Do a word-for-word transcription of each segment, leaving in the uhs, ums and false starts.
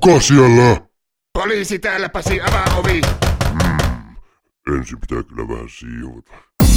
Kuka siellä? Poliisi täällä, Pasi, avaa ovi. Hmm. Ensin pitää kyllä vähän siivota.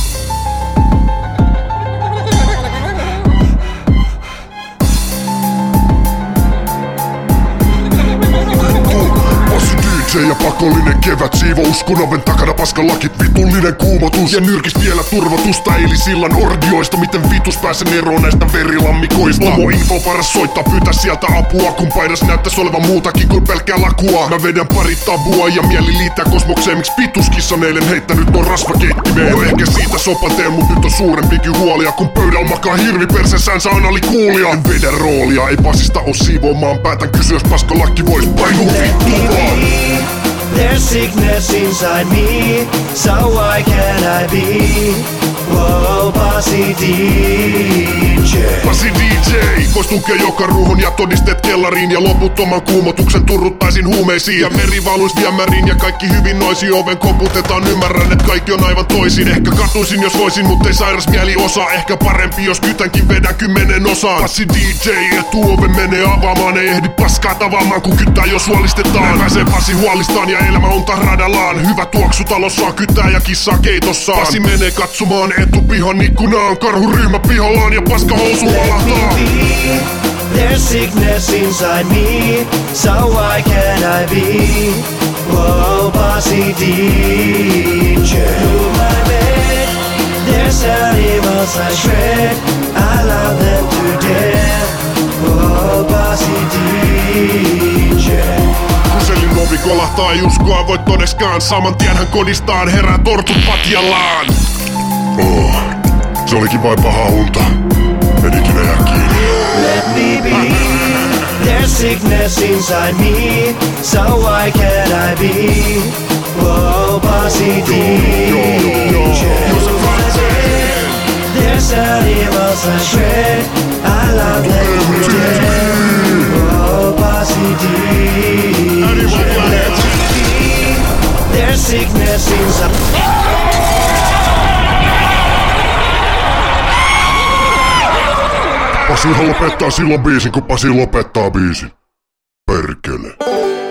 Pasi D J ja pakollinen kevät siivo. Uskon oven takana paskan lakit, vitullinen kuumotus. Ja nyrkis vielä turvatusta, eli sillan orgioista. Miten vitus pääsen eroon näistä verilammikoista? Omo info paras soittaa, pyytää sieltä apua. Kun paidas näyttäis olevan muutakin kuin pelkkää lakua. Mä vedän pari tabua ja mieli liittää kosmokseen. Miks vituskissa eilen heittänyt ton rasvakeittimeen? No ehkä siitä sopan teen, mut nyt on suurempikin huolia. Kun pöydällä makaa hirvi persessäänsä anali kuulia. En vedä roolia, ei Pasista oo siivoamaan. Päätän kysyä, jos paskalakki vois painu vittu vaan. There's sickness inside me, so why can't I be? Whoa, Pasi D J. Pasi D J, vois tunkea joka ruuhun ja todisteet kellariin. Ja loputtoman kuumotuksen turruttaisin huumeisiin. Ja meri valuis viemäriin ja kaikki hyvin noisi. Oven koputetaan, ymmärrän et kaikki on aivan toisin. Ehkä katuisin jos voisin, mut ei sairas mieli osaa. Ehkä parempi jos kytänkin vedän kymmenen osaan. Pasi D J, etuoven menee avaamaan. Ei ehdi paskaa tavaamaan kun kyttää jo suolistetaan. Pääsee Pasi huolistaan ja elämä on radallaan. Hyvä tuoksu talossa, kyttää ja kissaa keitossaan. Pasi menee katsomaan etupihan ikkunaan. Karhuryhmä pihallaan ja paska housu valahtaa. There's sickness inside me, so why can't I be? Whoa, Pasi D J. To my bed, there's animals I shred. I love them to death. Whoa, Pasi D J. Kuselin ovi kolahtaa, ei uskoa voi todeskaan. Saman tien hän kodistaan herää tortut patjallaan. Oh, se olikin vain paha unta. En ikinä jää kiinni. Let me be. There's sickness inside me, so why can't I be? Whoa, Pasi D J. There's animals I shred. I love them to death. Whoa, Pasi D J. There's sickness inside. Pasihan lopettaa silloin biisin, kun Pasi lopettaa biisin. Perkele.